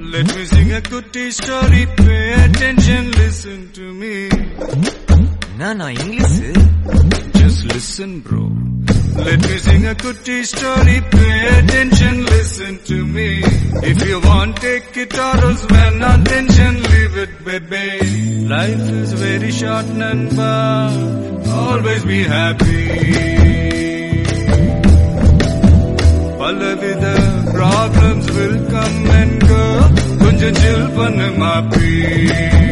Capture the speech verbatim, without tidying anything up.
Let me sing a goody story, pay attention, listen to me. Nana English? Just listen, bro. Let me sing a goody story, pay attention, listen to me. If you want, take it or else when attention, leave it, baby. Life is very short, Nanba, always be happy. Palavida problems will come and go, kunja chill pannu maapi.